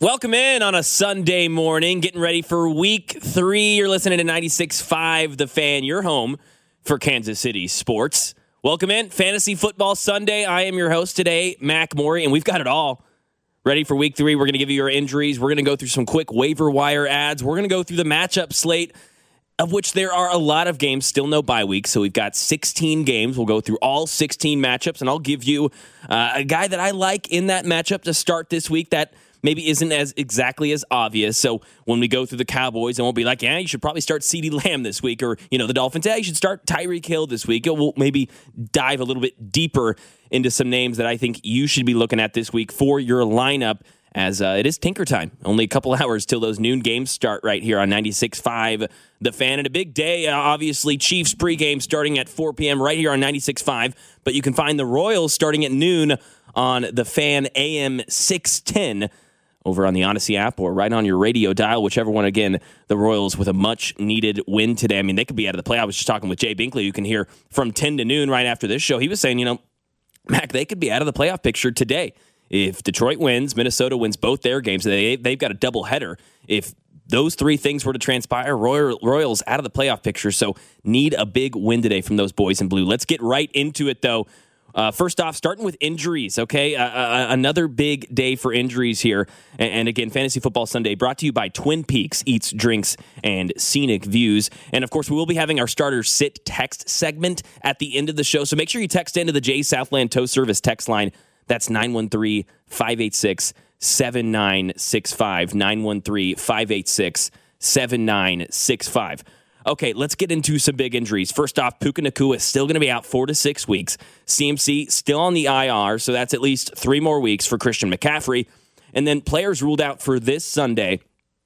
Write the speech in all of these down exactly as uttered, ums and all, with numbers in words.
Welcome in on a Sunday morning, getting ready for week three. You're listening to ninety-six point five The Fan, your home for Kansas City sports. Welcome in, Fantasy Football Sunday. I am your host today, Mac Morey, and we've got it all ready for week three. We're going to give you your injuries. We're going to go through some quick waiver wire ads. We're going to go through the matchup slate, of which there are a lot of games, still no bye week. So we've got sixteen games. We'll go through all sixteen matchups, and I'll give you uh, a guy that I like in that matchup to start this week that maybe isn't as exactly as obvious. So when we go through the Cowboys, it won't be like, yeah, you should probably start CeeDee Lamb this week. Or, you know, the Dolphins, yeah, you should start Tyreek Hill this week. We'll maybe dive a little bit deeper into some names that I think you should be looking at this week for your lineup, as uh, it is tinker time. Only a couple hours till those noon games start right here on ninety-six point five The Fan. And a big day, uh, obviously, Chiefs pregame starting at four p.m. right here on ninety-six point five. But you can find the Royals starting at noon on The Fan A M six ten over on the Odyssey app or right on your radio dial, whichever one. Again, the Royals with a much-needed win today. I mean, they could be out of the play. I was just talking with Jay Binkley. You can hear from ten to noon right after this show. He was saying, you know, Mac, they could be out of the playoff picture today. If Detroit wins, Minnesota wins both their games, they, they've got a doubleheader. If those three things were to transpire, Royal, Royals out of the playoff picture, so need a big win today from those boys in blue. Let's get right into it, though. Uh, first off, starting with injuries, okay? Uh, uh, another big day for injuries here. And, and again, Fantasy Football Sunday brought to you by Twin Peaks Eats, Drinks, and Scenic Views. And, of course, we will be having our starter sit text segment at the end of the show. So make sure you text into the J Southland Tow Service text line. That's nine one three, five eight six, seven nine six five, nine one three, five eight six, seven nine six five. Okay, let's get into some big injuries. First off, Puka Nacua is still going to be out four to six weeks. C M C still on the I R, so that's at least three more weeks for Christian McCaffrey. And then players ruled out for this Sunday: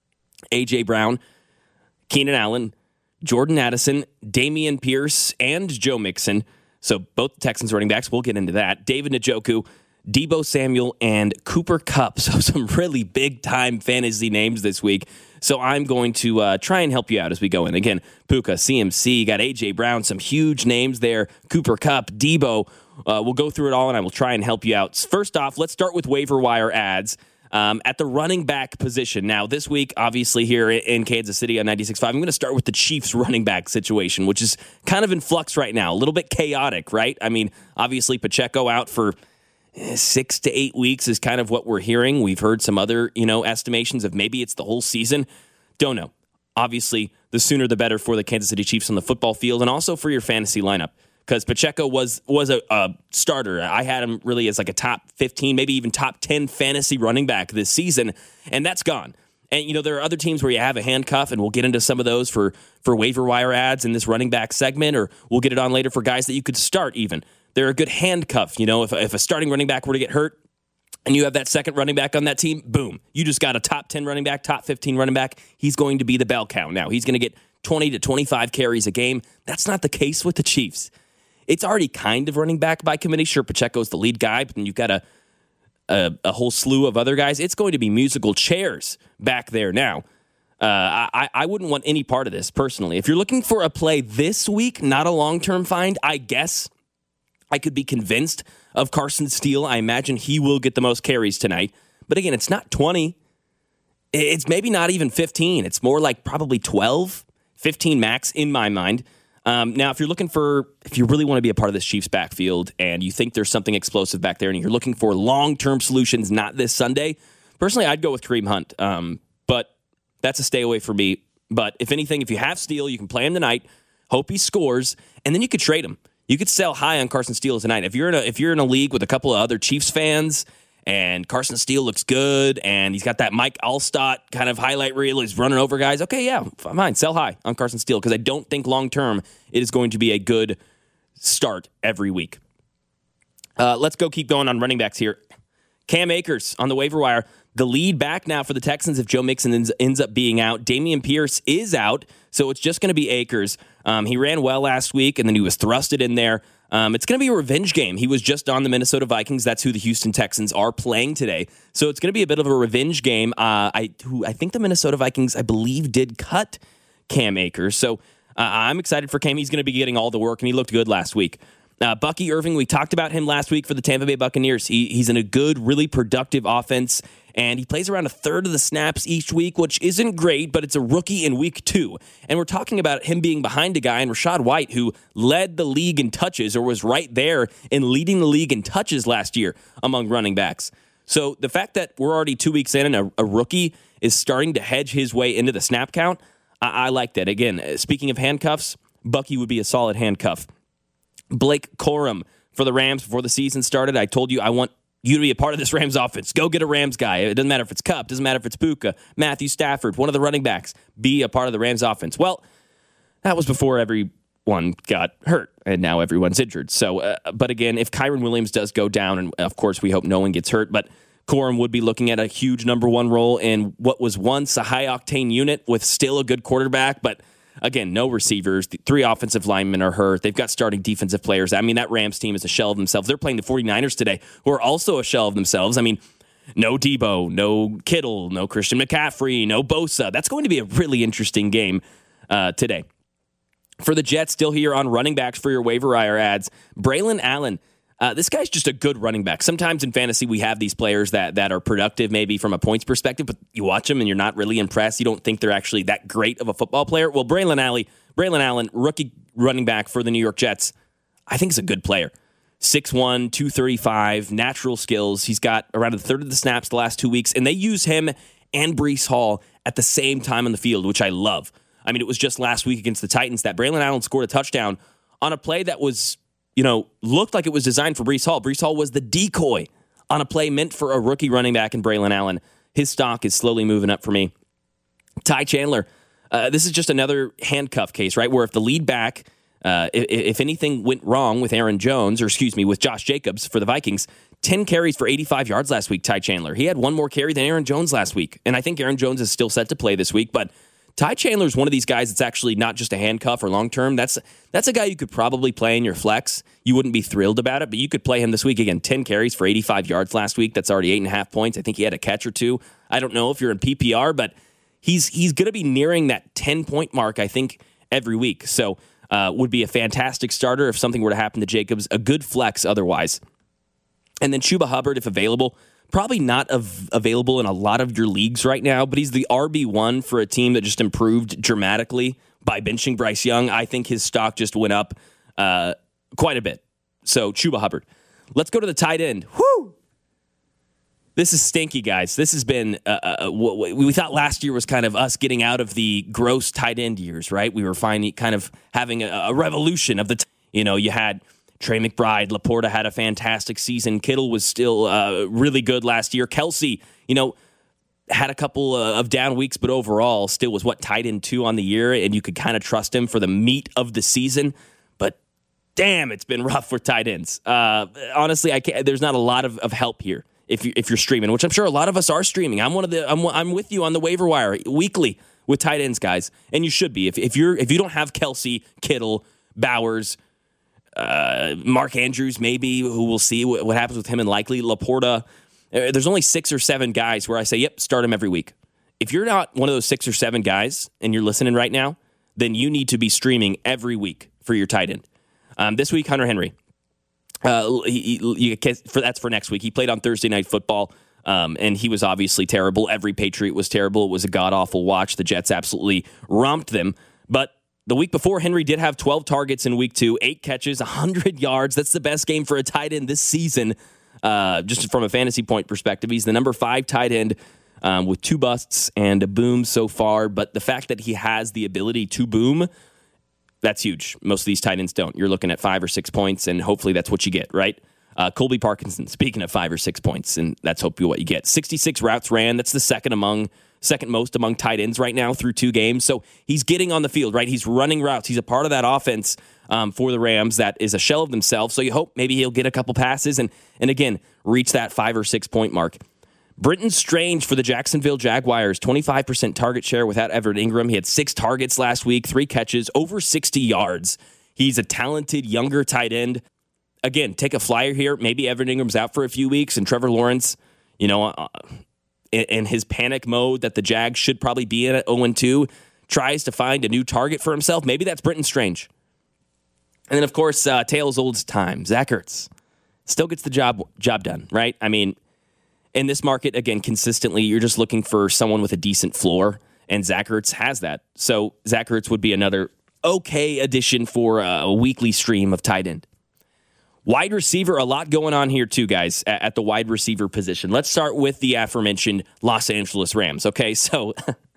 A J. Brown, Keenan Allen, Jordan Addison, Dameon Pierce, and Joe Mixon. So both Texans running backs, we'll get into that. David Njoku, Deebo Samuel, and Cooper Kupp. So some really big-time fantasy names this week. So I'm going to uh, try and help you out as we go in. Again, Puka, C M C, got A J. Brown, some huge names there. Cooper Kupp, Deebo. Uh, we'll go through it all, and I will try and help you out. First off, let's start with waiver wire ads. Um, at the running back position. Now, this week, obviously, here in Kansas City on ninety-six point five, I'm going to start with the Chiefs running back situation, which is kind of in flux right now. A little bit chaotic, right? I mean, obviously, Pacheco out for six to eight weeks is kind of what we're hearing. We've heard some other, you know, estimations of maybe it's the whole season. Don't know. Obviously, the sooner the better for the Kansas City Chiefs on the football field and also for your fantasy lineup, because Pacheco was was a, a starter. I had him really as like a top fifteen, maybe even top ten fantasy running back this season, and that's gone. And, you know, there are other teams where you have a handcuff, and we'll get into some of those for, for waiver wire ads in this running back segment, or we'll get it on later for guys that you could start even. They're a good handcuff. You know, if, if a starting running back were to get hurt and you have that second running back on that team, boom, you just got a top ten running back, top fifteen running back. He's going to be the bell cow now. He's going to get twenty to twenty-five carries a game. That's not the case with the Chiefs. It's already kind of running back by committee. Sure, Pacheco's the lead guy, but then you've got a, a a whole slew of other guys. It's going to be musical chairs back there now. Uh, I, I wouldn't want any part of this, personally. If you're looking for a play this week, not a long-term find, I guess I could be convinced of Carson Steele. I imagine he will get the most carries tonight. But again, it's not twenty. It's maybe not even fifteen. It's more like probably twelve, fifteen max in my mind. Um, now, if you're looking for, if you really want to be a part of this Chiefs backfield and you think there's something explosive back there and you're looking for long-term solutions, not this Sunday, personally, I'd go with Kareem Hunt. Um, but that's a stay away for me. But if anything, if you have Steele, you can play him tonight, hope he scores, and then you could trade him. You could sell high on Carson Steele tonight. If you're in a, if you're in a league with a couple of other Chiefs fans and Carson Steele looks good and he's got that Mike Allstott kind of highlight reel, he's running over guys, okay, yeah, fine, sell high on Carson Steele, because I don't think long-term it is going to be a good start every week. Uh, let's go keep going on running backs here. Cam Akers on the waiver wire. The lead back now for the Texans if Joe Mixon ends, ends up being out. Dameon Pierce is out, so it's just going to be Akers. Um, he ran well last week, and then he was thrusted in there. Um, it's going to be a revenge game. He was just on the Minnesota Vikings. That's who the Houston Texans are playing today. So it's going to be a bit of a revenge game. Uh, I who I think the Minnesota Vikings, I believe, did cut Cam Akers. So uh, I'm excited for Cam. He's going to be getting all the work, and he looked good last week. Uh, Bucky Irving, we talked about him last week for the Tampa Bay Buccaneers. He, he's in a good, really productive offense, And he plays around a third of the snaps each week, which isn't great, but it's a rookie in week two. And we're talking about him being behind a guy in Rachaad White who led the league in touches or was right there in leading the league in touches last year among running backs. So the fact that we're already two weeks in and a, a rookie is starting to hedge his way into the snap count, I, I like that. Again, speaking of handcuffs, Bucky would be a solid handcuff. Blake Corum for the Rams before the season started. I told you I want you to be a part of this Rams offense. Go get a Rams guy. It doesn't matter if it's Kupp. It doesn't matter if it's Puka, Matthew Stafford, one of the running backs. Be a part of the Rams offense. Well, that was before everyone got hurt, and now everyone's injured. So, uh, but again, if Kyren Williams does go down, and of course we hope no one gets hurt, but Corum would be looking at a huge number one role in what was once a high-octane unit with still a good quarterback, but again, no receivers. The three offensive linemen are hurt. They've got starting defensive players. I mean, that Rams team is a shell of themselves. They're playing the 49ers today, who are also a shell of themselves. I mean, no Debo, no Kittle, no Christian McCaffrey, no Bosa. That's going to be a really interesting game uh, today. For the Jets, still here on running backs for your waiver wire ads, Braylon Allen. Uh, this guy's just a good running back. Sometimes in fantasy, we have these players that that are productive maybe from a points perspective, but you watch them and you're not really impressed. You don't think they're actually that great of a football player. Well, Braylon Allen, Braylon Allen, rookie running back for the New York Jets, I think is a good player. six one, two thirty-five, natural skills. He's got around a third of the snaps the last two weeks, and they use him and Breece Hall at the same time on the field, which I love. I mean, it was just last week against the Titans that Braylon Allen scored a touchdown on a play that was, you know, looked like it was designed for Breece Hall. Breece Hall was the decoy on a play meant for a rookie running back in Braylon Allen. His stock is slowly moving up for me. Ty Chandler, uh, this is just another handcuff case, right? Where if the lead back, uh, if, if anything went wrong with Aaron Jones, or excuse me, with Josh Jacobs for the Vikings, ten carries for eighty-five yards last week, Ty Chandler. He had one more carry than Aaron Jones last week. And I think Aaron Jones is still set to play this week, but Ty Chandler is one of these guys that's actually not just a handcuff or long-term. That's that's a guy you could probably play in your flex. You wouldn't be thrilled about it, but you could play him this week. Again, ten carries for eighty-five yards last week. That's already eight and a half points. I think he had a catch or two. I don't know if you're in P P R, but he's he's going to be nearing that ten-point mark, I think, every week. So uh, would be a fantastic starter if something were to happen to Jacobs. A good flex otherwise. And then Chuba Hubbard, if available. Probably not av- available in a lot of your leagues right now, but he's the R B one for a team that just improved dramatically by benching Bryce Young. I think his stock just went up uh, quite a bit. So, Chuba Hubbard. Let's go to the tight end. Whew! This is stinky, guys. This has been, uh, uh, what we thought last year was kind of us getting out of the gross tight end years, right? We were finally kind of having a, a revolution of the, t- you know, you had Trey McBride, Laporta had a fantastic season. Kittle was still uh, really good last year. Kelsey, you know, had a couple uh, of down weeks, but overall still was, what, tight end two on the year, and you could kind of trust him for the meat of the season. But damn, it's been rough for tight ends. Uh, honestly, I can't, there's not a lot of, of help here if you if you're streaming, which I'm sure a lot of us are streaming. I'm one of the I'm I'm with you on the waiver wire weekly with tight ends, guys, and you should be. If if you're if you don't have Kelsey, Kittle, Bowers, Uh, Mark Andrews, maybe, who we'll see what, what happens with him, and likely Laporta. Uh, there's only six or seven guys where I say, yep, start him every week. If you're not one of those six or seven guys and you're listening right now, then you need to be streaming every week for your tight end. Um, this week, Hunter Henry. Uh, he, he, he, for, that's for next week. He played on Thursday Night Football, um, and he was obviously terrible. Every Patriot was terrible. It was a god-awful watch. The Jets absolutely romped them. But the week before, Henry did have twelve targets in week two, eight catches, one hundred yards. That's the best game for a tight end this season, uh, just from a fantasy point perspective. He's the number five tight end um, with two busts and a boom so far. But the fact that he has the ability to boom, that's huge. Most of these tight ends don't. You're looking at five or six points, and hopefully that's what you get, right? Uh, Colby Parkinson, speaking of five or six points, and that's hopefully what you get. sixty-six routes ran. That's the second among second most among tight ends right now through two games. So he's getting on the field, right? He's running routes. He's a part of that offense um, for the Rams that is a shell of themselves. So you hope maybe he'll get a couple passes and, and again, reach that five or six point mark. Britton Strange for the Jacksonville Jaguars, twenty-five percent target share without Everett Ingram. He had six targets last week, three catches, over sixty yards. He's a talented, younger tight end. Again, take a flyer here. Maybe Everett Ingram's out for a few weeks, and Trevor Lawrence, you know, uh, in, in his panic mode that the Jags should probably be in at oh and two, tries to find a new target for himself. Maybe that's Britton Strange. And then, of course, uh, tale as old as time. Zach Ertz still gets the job job done, right? I mean, in this market, again, consistently, you're just looking for someone with a decent floor, and Zach Ertz has that. So Zach Ertz would be another okay addition for a weekly stream of tight end. Wide receiver, a lot going on here too, guys, at the wide receiver position. Let's start with the aforementioned Los Angeles Rams. Okay, so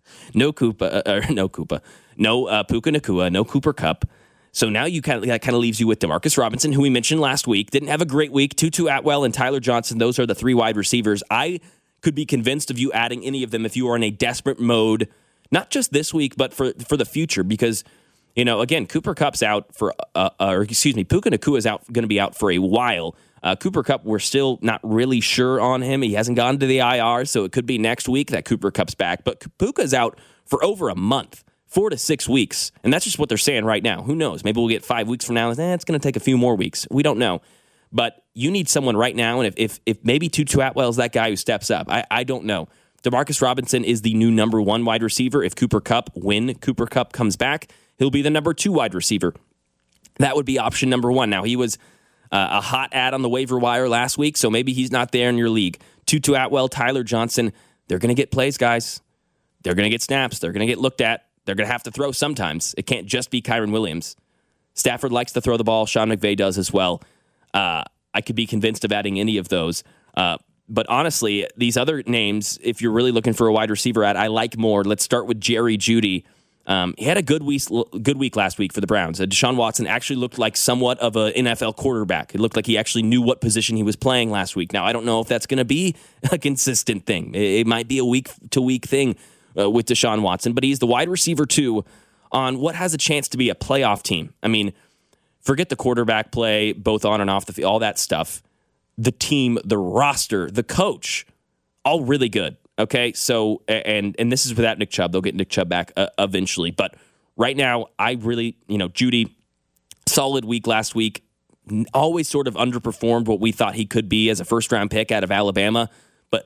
no Koopa, uh, or no Koopa, no uh, Puka Nacua, no Cooper Kupp. So now you kind of that kind of leaves you with Demarcus Robinson, who we mentioned last week, didn't have a great week. Tutu Atwell and Tyler Johnson, those are the three wide receivers. I could be convinced of you adding any of them if you are in a desperate mode, not just this week, but for for the future, because. You know, again, Cooper Kupp's out for, uh, uh, or excuse me, Puka Nacua is out going to be out for a while. Uh, Cooper Kupp, we're still not really sure on him. He hasn't gone to the I R, so it could be next week that Cooper Kupp's back. But Puka's out for over a month, four to six weeks, and that's just what they're saying right now. Who knows? Maybe we'll get five weeks from now. Eh, it's going to take a few more weeks. We don't know. But you need someone right now, and if if, if maybe Tutu Atwell is that guy who steps up, I, I don't know. Demarcus Robinson is the new number one wide receiver. If Cooper Kupp, when Cooper Kupp comes back, he'll be the number two wide receiver. That would be option number one. Now, he was uh, a hot ad on the waiver wire last week, so maybe he's not there in your league. Tutu Atwell, Tyler Johnson, they're going to get plays, guys. They're going to get snaps. They're going to get looked at. They're going to have to throw sometimes. It can't just be Kyren Williams. Stafford likes to throw the ball. Sean McVay does as well. Uh, I could be convinced of adding any of those. Uh, but honestly, these other names, if you're really looking for a wide receiver ad, I like more. Let's start with Jerry Jeudy. Um, he had a good week, good week last week for the Browns. Uh, Deshaun Watson actually looked like somewhat of an N F L quarterback. It looked like he actually knew what position he was playing last week. Now, I don't know if that's going to be a consistent thing. It, it might be a week-to-week thing uh, with Deshaun Watson, but he's the wide receiver, too, on what has a chance to be a playoff team. I mean, forget the quarterback play, both on and off the field, all that stuff. The team, the roster, the coach, all really good. Okay, so, and and this is without Nick Chubb. They'll get Nick Chubb back uh, eventually. But right now, I really, you know, Jeudy, solid week last week, always sort of underperformed what we thought he could be as a first-round pick out of Alabama. But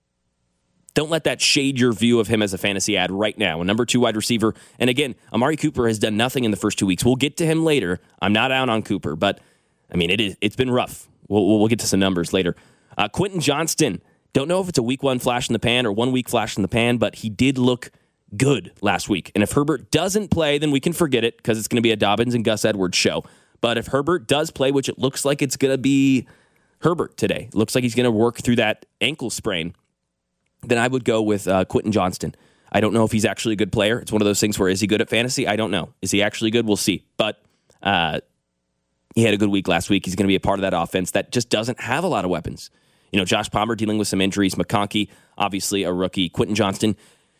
don't let that shade your view of him as a fantasy ad right now. A number two wide receiver. And again, Amari Cooper has done nothing in the first two weeks. We'll get to him later. I'm not out on Cooper, but, I mean, it is, it's been rough. We'll, we'll get to some numbers later. Uh, Quentin Johnston. Don't know if it's a week one flash in the pan or one week flash in the pan, but he did look good last week. And if Herbert doesn't play, then we can forget it because it's going to be a Dobbins and Gus Edwards show. But if Herbert does play, which it looks like it's going to be Herbert today, it looks like he's going to work through that ankle sprain, then I would go with uh, Quentin Johnston. I don't know if he's actually a good player. It's one of those things where, is he good at fantasy? I don't know. Is he actually good? We'll see. But uh, he had a good week last week. He's going to be a part of that offense that just doesn't have a lot of weapons. You know, Josh Palmer dealing with some injuries. McConkey, obviously a rookie. Quentin Johnston.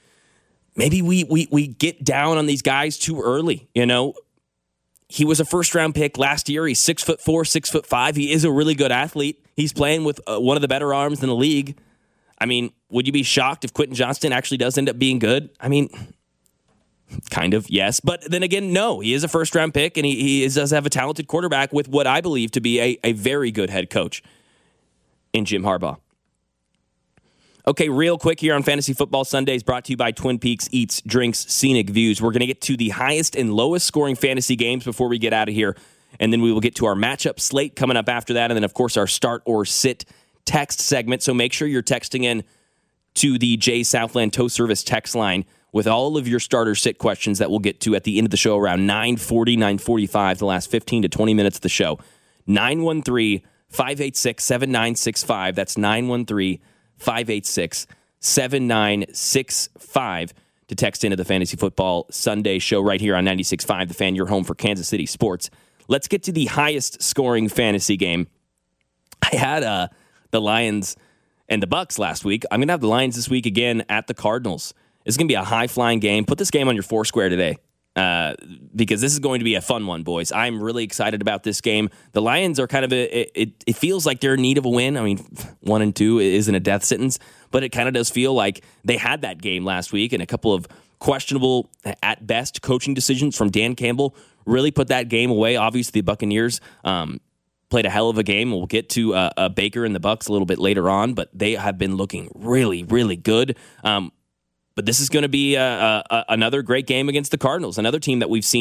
Maybe we we we get down on these guys too early. You know, he was a first round pick last year. He's six foot four, six foot five. He is a really good athlete. He's playing with uh, one of the better arms in the league. I mean, would you be shocked if Quentin Johnston actually does end up being good? I mean, kind of, yes. But then again, no. He is a first round pick, and he, he is, does have a talented quarterback with what I believe to be a, a very good head coach in Jim Harbaugh. Okay, real quick here on Fantasy Football Sundays, brought to you by Twin Peaks Eats, Drinks, Scenic Views. We're going to get to the highest and lowest scoring fantasy games before we get out of here, and then we will get to our matchup slate coming up after that, and then, of course, our start or sit text segment. So make sure you're texting in to the Jay Southland Tow Service text line with all of your starter sit questions that we'll get to at the end of the show around nine forty, nine forty-five, the last fifteen to twenty minutes of the show. nine one three, five eight six, seven nine six five. That's nine one three, five eight six, seven nine six five to text into the Fantasy Football Sunday show right here on ninety-six point five The Fan, your home for Kansas City sports. Let's get to the highest scoring fantasy game. I had uh, the Lions and the Bucks last week. I'm going to have the Lions this week again at the Cardinals. It's going to be a high-flying game. Put this game on your Foursquare today. Uh, because this is going to be a fun one, boys. I'm really excited about this game. The Lions are kind of a, it, it feels like they're in need of a win. I mean, one and two isn't a death sentence, but it kind of does feel like they had that game last week, and a couple of questionable, at best, coaching decisions from Dan Campbell really put that game away. Obviously, the Buccaneers um, played a hell of a game. We'll get to uh, uh, Baker and the Bucs a little bit later on, but they have been looking really, really good. Um, But this is going to be uh, uh, another great game against the Cardinals, another team that we've seen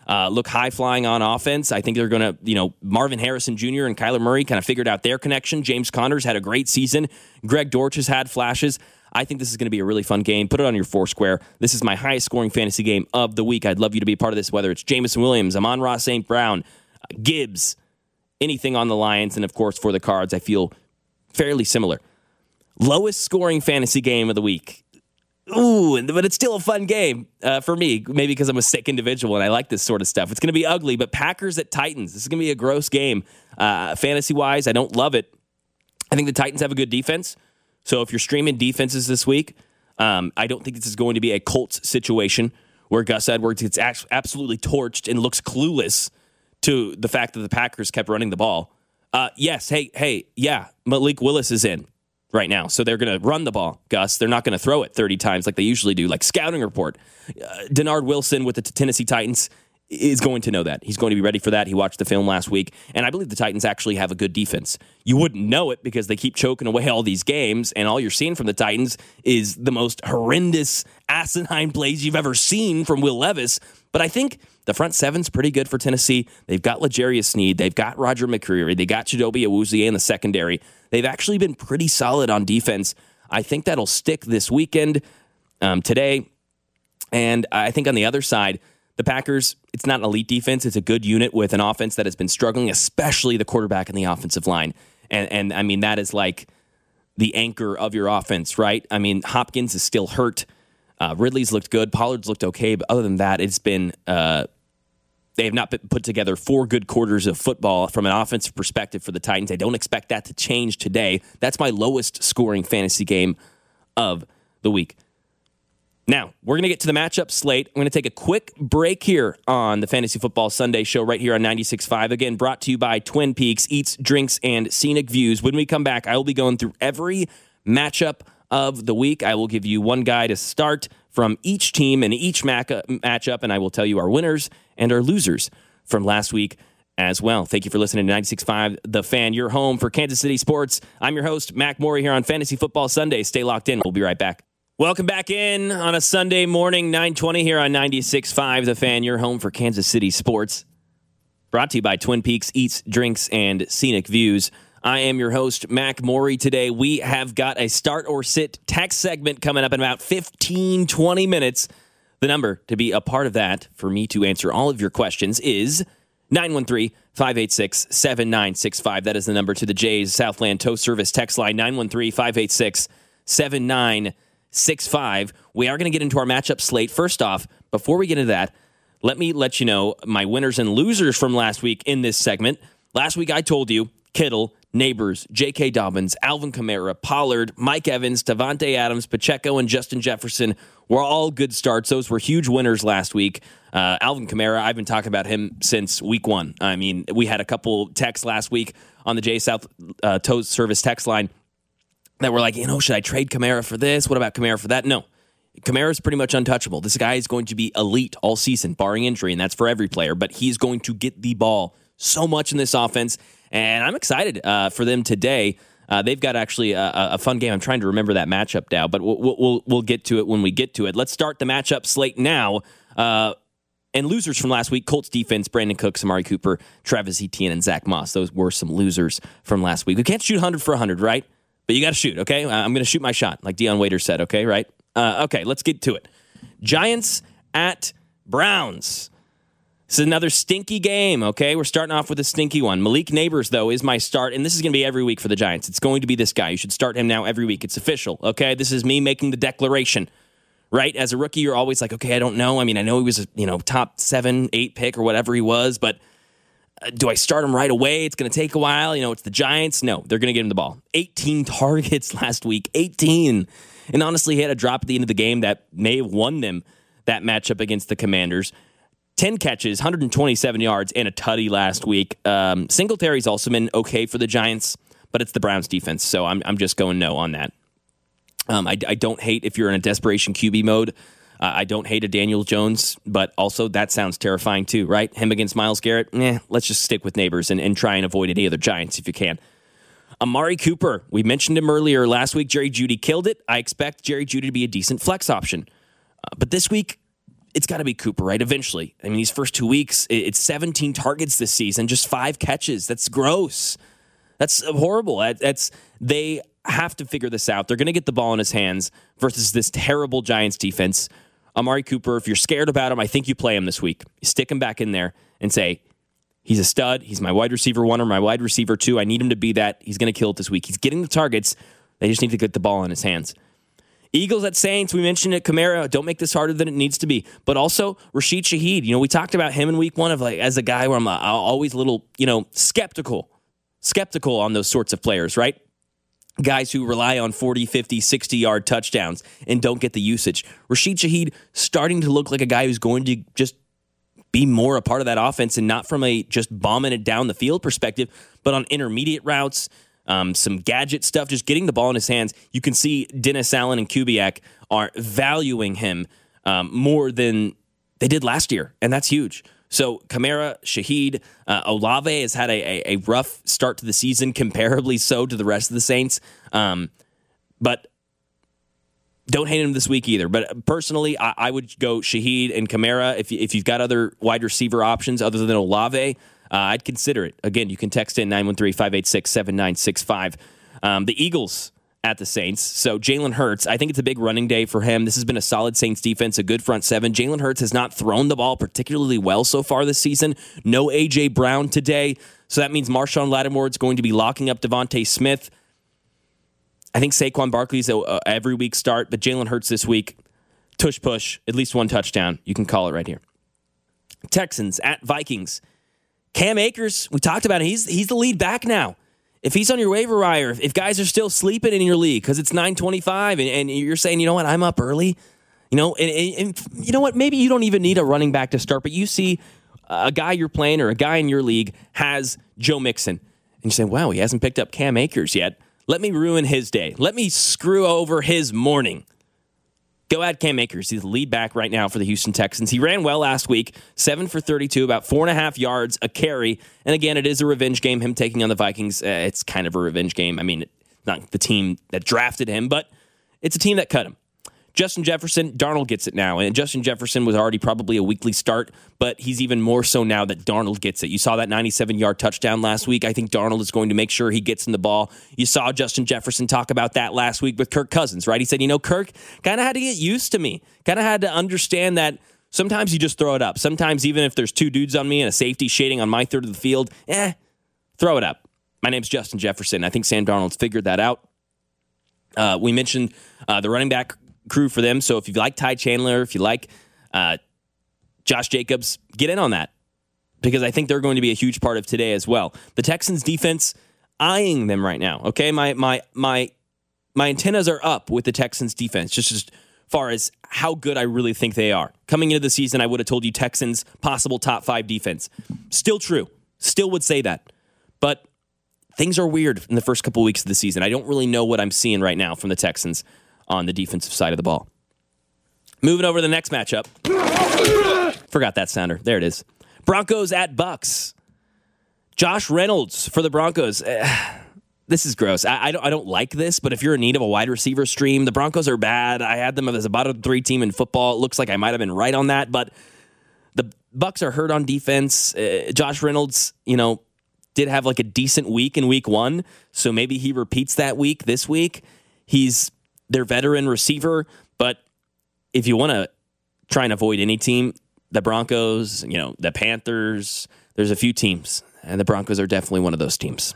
uh, look high-flying on offense. I think they're going to, you know, Marvin Harrison Junior and Kyler Murray kind of figured out their connection. James Conner's had a great season. Greg Dortch has had flashes. I think this is going to be a really fun game. Put it on your Foursquare. This is my highest-scoring fantasy game of the week. I'd love you to be a part of this, whether it's Jameson Williams, Amon-Ra Saint Brown, Gibbs, anything on the Lions, and, of course, for the Cards, I feel fairly similar. Lowest scoring fantasy game of the week. Ooh, but it's still a fun game uh, for me, maybe because I'm a sick individual and I like this sort of stuff. It's going to be ugly, but Packers at Titans. This is going to be a gross game. Uh, fantasy-wise, I don't love it. I think the Titans have a good defense. So if you're streaming defenses this week, um, I don't think this is going to be a Colts situation where Gus Edwards gets absolutely torched and looks clueless to the fact that the Packers kept running the ball. Uh, yes, hey, hey, yeah, Malik Willis is in right now. So they're going to run the ball, Gus. They're not going to throw it thirty times like they usually do, like scouting report. Uh, Denard Wilson with the Tennessee Titans is going to know that. He's going to be ready for that. He watched the film last week, and I believe the Titans actually have a good defense. You wouldn't know it because they keep choking away all these games, and all you're seeing from the Titans is the most horrendous, asinine plays you've ever seen from Will Levis. But I think the front seven's pretty good for Tennessee. They've got L'Jarius Sneed. They've got Roger McCreary. They got Chidobe Awuzie in the secondary. They've actually been pretty solid on defense. I think that'll stick this weekend, um, today. And I think on the other side, the Packers, it's not an elite defense. It's a good unit with an offense that has been struggling, especially the quarterback and the offensive line. And, and I mean, that is like the anchor of your offense, right? I mean, Hopkins is still hurt. Uh, Ridley's looked good. Pollard's looked okay. But other than that, it's been, uh, they have not put together four good quarters of football from an offensive perspective for the Titans. I don't expect that to change today. That's my lowest scoring fantasy game of the week. Now, we're going to get to the matchup slate. I'm going to take a quick break here on the Fantasy Football Sunday show right here on ninety-six point five. Again, brought to you by Twin Peaks Eats, Drinks, and Scenic Views. When we come back, I will be going through every matchup of the week. I will give you one guy to start from each team and each matchup, and I will tell you our winners and our losers from last week as well. Thank you for listening to ninety-six point five The Fan, your home for Kansas City sports. I'm your host, Mac Morey, here on Fantasy Football Sunday. Stay locked in. We'll be right back. Welcome back in on a Sunday morning, nine twenty here on ninety-six point five The Fan, your home for Kansas City sports. Brought to you by Twin Peaks Eats, Drinks, and Scenic Views. I am your host, Mac Morey. Today, we have got a start or sit text segment coming up in about fifteen, twenty minutes. The number to be a part of that, for me to answer all of your questions, is nine one three, five eight six, seven nine six five. That is the number to the Jays Southland Tow Service text line, nine one three, five eight six, seven nine six five. We are going to get into our matchup slate. First off, before we get into that, let me let you know my winners and losers from last week in this segment. Last week, I told you Kittle, Neighbors, J K. Dobbins, Alvin Kamara, Pollard, Mike Evans, Davante Adams, Pacheco, and Justin Jefferson were all good starts. Those were huge winners last week. Uh, Alvin Kamara, I've been talking about him since week one. I mean, we had a couple texts last week on the J South uh, Tow Service text line that were like, you know, should I trade Kamara for this? What about Kamara for that? No. Kamara is pretty much untouchable. This guy is going to be elite all season, barring injury, and that's for every player, but he's going to get the ball so much in this offense, and I'm excited uh, for them today. Uh, they've got actually a, a fun game. I'm trying to remember that matchup now, but we'll, we'll, we'll get to it when we get to it. Let's start the matchup slate now. Uh, and losers from last week, Colts defense, Brandon Cooks, Amari Cooper, Travis Etienne, and Zach Moss. Those were some losers from last week. We can't shoot one hundred for one hundred, right? But you got to shoot, okay? I'm going to shoot my shot, like Deion Waiters said, okay, right? Uh, okay, let's get to it. Giants at Browns. This is another stinky game, okay? We're starting off with a stinky one. Malik Neighbors, though, is my start, and this is going to be every week for the Giants. It's going to be this guy. You should start him now every week. It's official, okay? This is me making the declaration, right? As a rookie, you're always like, okay, I don't know. I mean, I know he was a you know top seven, eight pick or whatever he was, but do I start him right away? It's going to take a while. You know, it's the Giants. No, they're going to get him the ball. eighteen targets last week. eighteen. And honestly, he had a drop at the end of the game that may have won them that matchup against the Commanders. ten catches, one hundred twenty-seven yards, and a tutty last week. Um, Singletary's also been okay for the Giants, but it's the Browns defense, so I'm I'm just going no on that. Um, I, I don't hate if you're in a desperation Q B mode. Uh, I don't hate a Daniel Jones, but also that sounds terrifying too, right? Him against Myles Garrett, eh, let's just stick with Neighbors and, and try and avoid any other Giants if you can. Amari Cooper, we mentioned him earlier. Last week, Jerry Jeudy killed it. I expect Jerry Jeudy to be a decent flex option. Uh, but this week, it's got to be Cooper, right? Eventually. I mean, these first two weeks, it's seventeen targets this season, just five catches. That's gross. That's horrible. That's they have to figure this out. They're going to get the ball in his hands versus this terrible Giants defense. Amari Cooper, if you're scared about him, I think you play him this week. You stick him back in there and say, he's a stud. He's my wide receiver one or my wide receiver two. I need him to be that. He's going to kill it this week. He's getting the targets. They just need to get the ball in his hands. Eagles at Saints, we mentioned it. Kamara, don't make this harder than it needs to be. But also, Rashid Shaheed. You know, we talked about him in week one of like as a guy where I'm uh, always a little, you know, skeptical. Skeptical on those sorts of players, right? Guys who rely on forty, fifty, sixty-yard touchdowns and don't get the usage. Rashid Shaheed starting to look like a guy who's going to just be more a part of that offense and not from a just bombing it down the field perspective, but on intermediate routes, Um, some gadget stuff, just getting the ball in his hands. You can see Dennis Allen and Kubiak are valuing him um, more than they did last year, and that's huge. So Kamara, Shaheed, uh, Olave has had a, a, a rough start to the season, comparably so to the rest of the Saints. Um, but don't hate him this week either. But personally, I, I would go Shaheed and Kamara. If, if you've got other wide receiver options other than Olave, Uh, I'd consider it. Again, you can text in nine one three, five eight six, seven nine six five. Um, the Eagles at the Saints. So Jalen Hurts, I think it's a big running day for him. This has been a solid Saints defense, a good front seven. Jalen Hurts has not thrown the ball particularly well so far this season. No A J. Brown today. So that means Marshawn Lattimore is going to be locking up Devontae Smith. I think Saquon Barkley's a, a every week start, but Jalen Hurts this week, tush push, at least one touchdown. You can call it right here. Texans at Vikings. Cam Akers, we talked about it. He's he's the lead back now. If he's on your waiver wire, if, if guys are still sleeping in your league because it's nine twenty-five and, and you're saying, you know what, I'm up early, you know, and, and, and you know what, maybe you don't even need a running back to start, but you see a guy you're playing or a guy in your league has Joe Mixon, and you say, wow, he hasn't picked up Cam Akers yet. Let me ruin his day. Let me screw over his morning. Go add Cam Akers. He's the lead back right now for the Houston Texans. He ran well last week, seven for thirty-two, about four and a half yards a carry. And again, it is a revenge game, him taking on the Vikings. Uh, it's kind of a revenge game. I mean, not the team that drafted him, but it's a team that cut him. Justin Jefferson, Darnold gets it now. And Justin Jefferson was already probably a weekly start, but he's even more so now that Darnold gets it. You saw that ninety-seven-yard touchdown last week. I think Darnold is going to make sure he gets in the ball. You saw Justin Jefferson talk about that last week with Kirk Cousins, right? He said, you know, Kirk kind of had to get used to me, kind of had to understand that sometimes you just throw it up. Sometimes even if there's two dudes on me and a safety shading on my third of the field, eh, throw it up. My name's Justin Jefferson. I think Sam Darnold's figured that out. Uh, we mentioned uh, the running back crew for them. So if you like Ty Chandler, if you like uh, Josh Jacobs, get in on that because I think they're going to be a huge part of today as well. The Texans defense, eyeing them right now. Okay, my my my my antennas are up with the Texans defense, just as far as how good I really think they are. Coming into the season, I would have told you Texans possible top five defense. Still true. Still would say that, but things are weird in the first couple weeks of the season. I don't really know what I'm seeing right now from the Texans on the defensive side of the ball. Moving over to the next matchup. Forgot that sounder. There it is. Broncos at Bucks. Josh Reynolds for the Broncos. Uh, this is gross. I, I don't I don't like this, but if you're in need of a wide receiver stream, the Broncos are bad. I had them as a bottom three team in football. It looks like I might have been right on that, but the Bucks are hurt on defense. Uh, Josh Reynolds, you know, did have like a decent week in week one, so maybe he repeats that week this week. He's their veteran receiver, but if you want to try and avoid any team, the Broncos, you know, the Panthers, there's a few teams, and the Broncos are definitely one of those teams.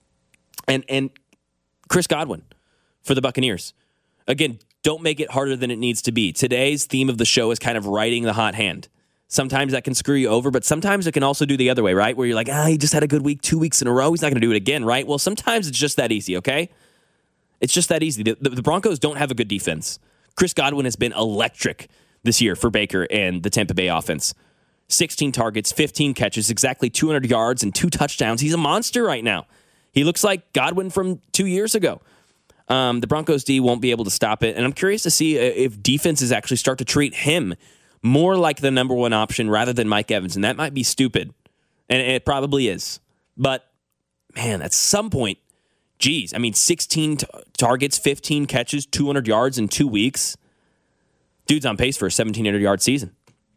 And and Chris Godwin for the Buccaneers. Again, don't make it harder than it needs to be. Today's theme of the show is kind of riding the hot hand. Sometimes that can screw you over, but sometimes it can also do the other way, right? Where you're like, ah, he just had a good week two weeks in a row. He's not going to do it again, right? Well, sometimes it's just that easy, okay? It's just that easy. The, the, the Broncos don't have a good defense. Chris Godwin has been electric this year for Baker and the Tampa Bay offense. sixteen targets, fifteen catches, exactly two hundred yards and two touchdowns. He's a monster right now. He looks like Godwin from two years ago. Um, the Broncos D won't be able to stop it, and I'm curious to see if defenses actually start to treat him more like the number one option rather than Mike Evans, and that might be stupid, and it probably is. But, man, at some point, geez, I mean, sixteen t- targets, fifteen catches, two hundred yards in two weeks. Dude's on pace for a seventeen hundred yard season.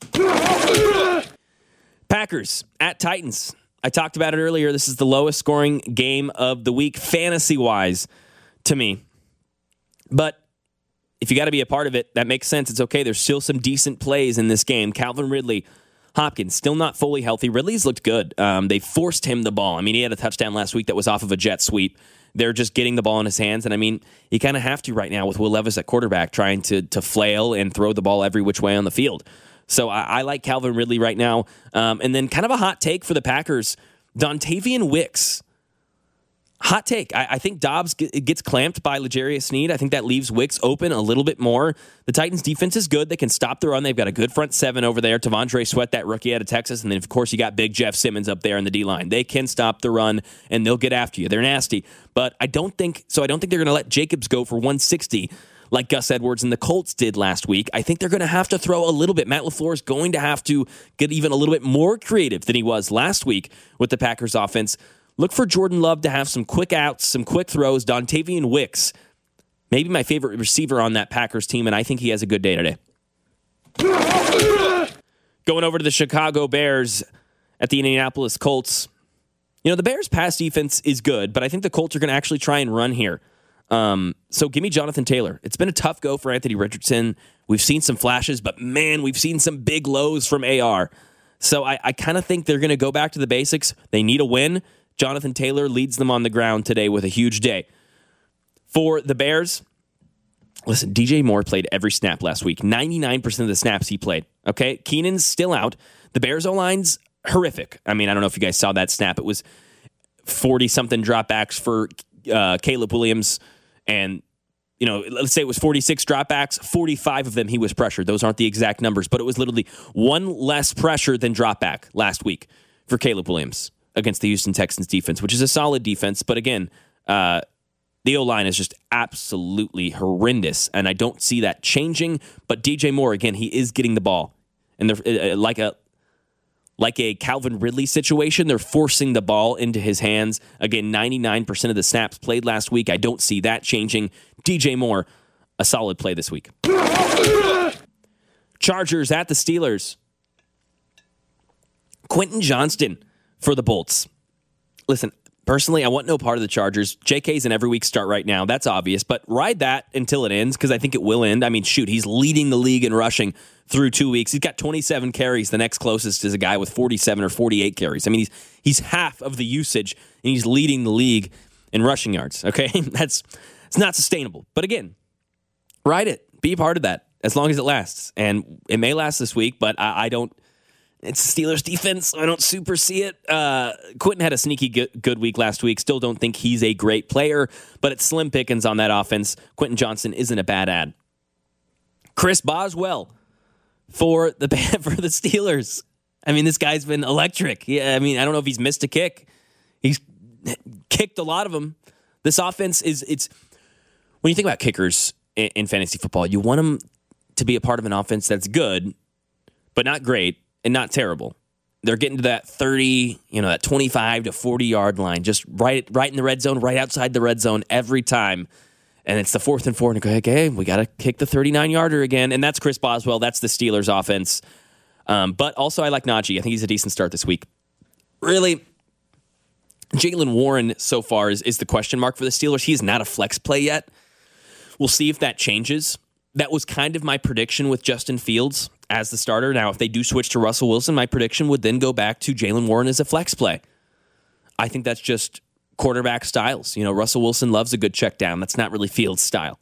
Packers at Titans. I talked about it earlier. This is the lowest scoring game of the week, fantasy-wise, to me. But if you got to be a part of it, that makes sense. It's okay. There's still some decent plays in this game. Calvin Ridley, Hopkins, still not fully healthy. Ridley's looked good. Um, they forced him the ball. I mean, he had a touchdown last week that was off of a jet sweep. They're just getting the ball in his hands. And, I mean, you kind of have to right now with Will Levis at quarterback trying to to flail and throw the ball every which way on the field. So I, I like Calvin Ridley right now. Um, and then kind of a hot take for the Packers, Dontavian Wicks. Hot take. I, I think Dobbs g- gets clamped by L'Jarius Sneed. I think that leaves Wicks open a little bit more. The Titans' defense is good. They can stop the run. They've got a good front seven over there. T'Vondre Sweat, that rookie out of Texas. And then, of course, you got big Jeff Simmons up there in the D-line. They can stop the run, and they'll get after you. They're nasty. But I don't think, so I don't think they're going to let Jacobs go for one sixty like Gus Edwards and the Colts did last week. I think they're going to have to throw a little bit. Matt LaFleur is going to have to get even a little bit more creative than he was last week with the Packers offense. Look for Jordan Love to have some quick outs, some quick throws. Dontavian Wicks, maybe my favorite receiver on that Packers team, and I think he has a good day today. Going over to the Chicago Bears at the Indianapolis Colts. You know, the Bears' pass defense is good, but I think the Colts are going to actually try and run here. Um, so give me Jonathan Taylor. It's been a tough go for Anthony Richardson. We've seen some flashes, but man, we've seen some big lows from A R. So I, I kind of think they're going to go back to the basics. They need a win. Jonathan Taylor leads them on the ground today with a huge day. For the Bears, listen, D J Moore played every snap last week. ninety-nine percent of the snaps he played. Okay, Keenan's still out. The Bears' O-line's horrific. I mean, I don't know if you guys saw that snap. It was forty-something dropbacks for uh, Caleb Williams. And, you know, let's say it was forty-six dropbacks, forty-five of them he was pressured. Those aren't the exact numbers, but it was literally one less pressure than dropback last week for Caleb Williams against the Houston Texans defense, which is a solid defense. But again, uh, the O-line is just absolutely horrendous, and I don't see that changing. But D J Moore, again, he is getting the ball. And they're uh, like a like a Calvin Ridley situation. They're forcing the ball into his hands. Again, ninety-nine percent of the snaps played last week. I don't see that changing. D J Moore, a solid play this week. Chargers at the Steelers. Quentin Johnston for the Bolts. Listen, personally, I want no part of the Chargers. J K's an every week start right now. That's obvious, but ride that until it ends because I think it will end. I mean, shoot, he's leading the league in rushing through two weeks. He's got twenty-seven carries. The next closest is a guy with forty-seven or forty-eight carries. I mean, he's he's half of the usage, and he's leading the league in rushing yards. Okay, that's it's not sustainable. But again, ride it. Be a part of that as long as it lasts, and it may last this week. But I, I don't. It's the Steelers defense. I don't super see it. Uh, Quentin had a sneaky good, good week last week. Still don't think he's a great player, but it's slim pickings on that offense. Quentin Johnston isn't a bad ad. Chris Boswell for the for the Steelers. I mean, this guy's been electric. Yeah, I mean, I don't know if he's missed a kick. He's kicked a lot of them. This offense is it's when you think about kickers in, in fantasy football, you want them to be a part of an offense that's good, but not great. And not terrible. They're getting to that thirty, you know, that twenty-five to forty yard line, just right, right in the red zone, right outside the red zone every time. And it's the fourth and four, and go, okay, we got to kick the thirty-nine yarder again. And that's Chris Boswell. That's the Steelers offense. Um, but also, I like Najee. I think he's a decent start this week. Really, Jaylen Warren so far is, is the question mark for the Steelers. He is not a flex play yet. We'll see if that changes. That was kind of my prediction with Justin Fields as the starter. Now, if they do switch to Russell Wilson, my prediction would then go back to Jaylen Warren as a flex play. I think that's just quarterback styles. You know, Russell Wilson loves a good check down. That's not really Fields' style.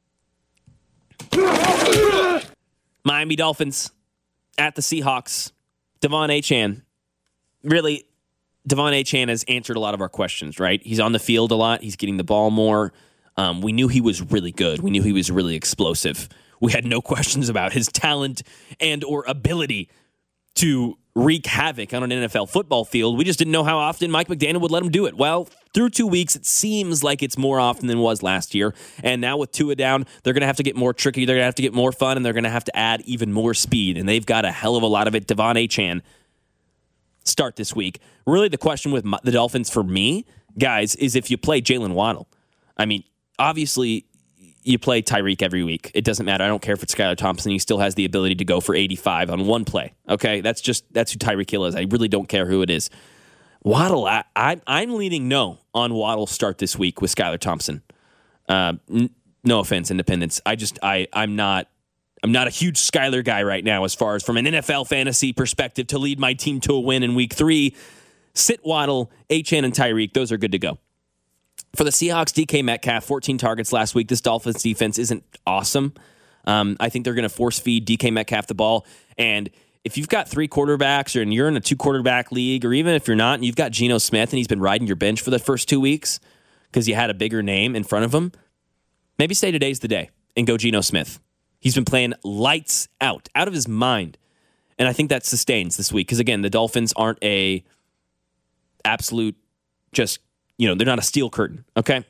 Miami Dolphins at the Seahawks. Devon Achane. Really, Devon Achane has answered a lot of our questions, right? He's on the field a lot. He's getting the ball more. Um, we knew he was really good. We knew he was really explosive. We had no questions about his talent and or ability to wreak havoc on an N F L football field. We just didn't know how often Mike McDaniel would let him do it. Well, through two weeks, it seems like it's more often than it was last year. And now with Tua down, they're going to have to get more tricky. They're going to have to get more fun, and they're going to have to add even more speed. And they've got a hell of a lot of it. Devon Achane start this week. Really, the question with the Dolphins for me, guys, is if you play Jalen Waddle. I mean, obviously, you play Tyreek every week. It doesn't matter. I don't care if it's Skylar Thompson. He still has the ability to go for eighty-five on one play. Okay, that's just that's who Tyreek Hill is. I really don't care who it is. Waddle, I, I, I'm leaning no on Waddle's start this week with Skylar Thompson. Uh, n- no offense, Independence. I just I I'm not I'm not a huge Skylar guy right now as far as from an N F L fantasy perspective to lead my team to a win in week three. Sit Waddle, Achane, and Tyreek. Those are good to go. For the Seahawks, D K Metcalf, fourteen targets last week. This Dolphins defense isn't awesome. Um, I think they're going to force feed D K Metcalf the ball. And if you've got three quarterbacks or and you're in a two quarterback league, or even if you're not and you've got Geno Smith and he's been riding your bench for the first two weeks because you had a bigger name in front of him, maybe say today's the day and go Geno Smith. He's been playing lights out, out of his mind. And I think that sustains this week because, again, the Dolphins aren't a absolute just, you know, they're not a steel curtain, okay?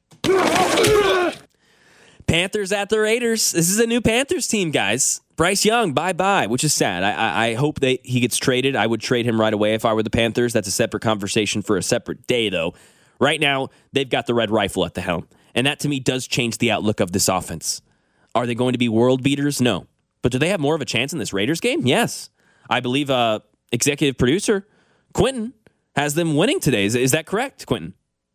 Panthers at the Raiders. This is a new Panthers team, guys. Bryce Young, bye-bye, which is sad. I, I, I hope that he gets traded. I would trade him right away if I were the Panthers. That's a separate conversation for a separate day, though. Right now, they've got the red rifle at the helm. And that, to me, does change the outlook of this offense. Are they going to be world beaters? No. But do they have more of a chance in this Raiders game? Yes. I believe uh, executive producer Quentin has them winning today. Is, is that correct, Quentin?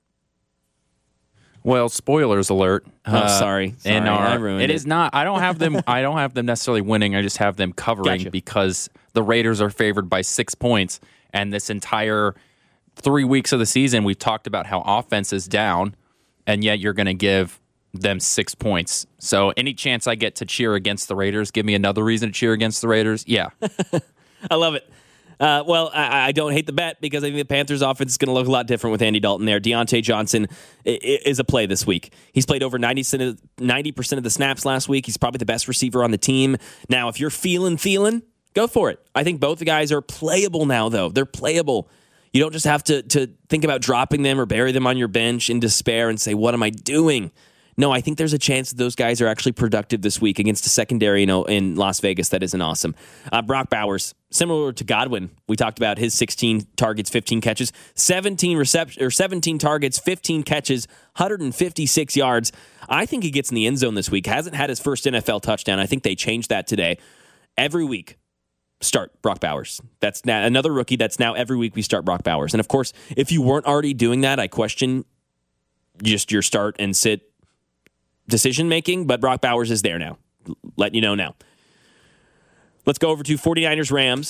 Well, spoilers alert. Oh, uh, sorry. sorry. And our, I ruined it, it is not. I don't have them. I don't have them necessarily winning. I just have them covering Gotcha. because the Raiders are favored by six points. And this entire three weeks of the season, we've talked about how offense is down, and yet you're going to give them six points. So any chance I get to cheer against the Raiders, give me another reason to cheer against the Raiders. Yeah, I love it. Uh, well, I, I don't hate the bet because I think the Panthers' offense is going to look a lot different with Andy Dalton there. Deontay Johnson is a play this week. He's played over ninety percent of the snaps last week. He's probably the best receiver on the team. Now, if you're feeling, feeling, go for it. I think both the guys are playable now, though. They're playable. You don't just have to, to think about dropping them or bury them on your bench in despair and say, what am I doing? No, I think there's a chance that those guys are actually productive this week against a secondary, you know, in Las Vegas that isn't awesome. Uh, Brock Bowers, similar to Godwin, we talked about his sixteen targets, fifteen catches, seventeen receptions or seventeen targets, fifteen catches, one hundred fifty-six yards. I think he gets in the end zone this week. Hasn't had his first N F L touchdown. I think they changed that today. Every week, start Brock Bowers. That's now another rookie. That's now every week we start Brock Bowers. And of course, if you weren't already doing that, I question just your start and sit decision making, but Brock Bowers is there now. Letting you know now. Let's go over to 49ers Rams.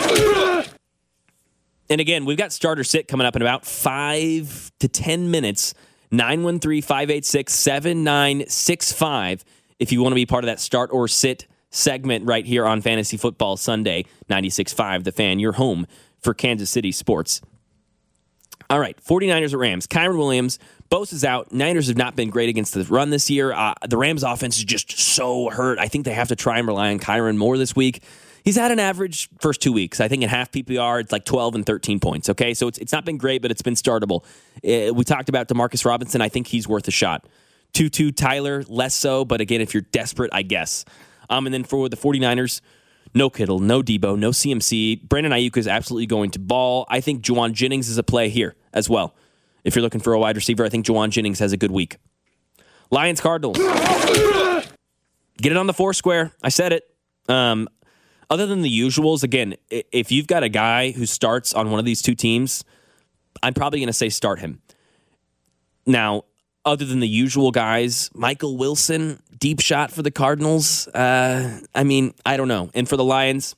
And again, we've got starter sit coming up in about five to ten minutes. nine one three, five eight six, seven nine six five if you want to be part of that start or sit segment right here on Fantasy Football Sunday, ninety-six point five The Fan, your home for Kansas City sports. All right, 49ers at Rams. Kyren Williams, Bosa is out. Niners have not been great against the run this year. Uh, the Rams offense is just so hurt. I think they have to try and rely on Kyren more this week. He's had an average first two weeks. I think in half P P R, it's like twelve and thirteen points. Okay, so it's it's not been great, but it's been startable. Uh, we talked about DeMarcus Robinson. I think he's worth a shot. two two Tyler, less so, but again, if you're desperate, I guess. Um, and then for the 49ers, no Kittle, no Debo, no C M C. Brandon Ayuk is absolutely going to ball. I think Juwan Jennings is a play here as well. If you're looking for a wide receiver, I think Juwan Jennings has a good week. Lions Cardinals. Get it on the four square. I said it. Um, other than the usuals, again, if you've got a guy who starts on one of these two teams, I'm probably going to say start him. Now, other than the usual guys, Michael Wilson, deep shot for the Cardinals. Uh, I mean, I don't know. And for the Lions,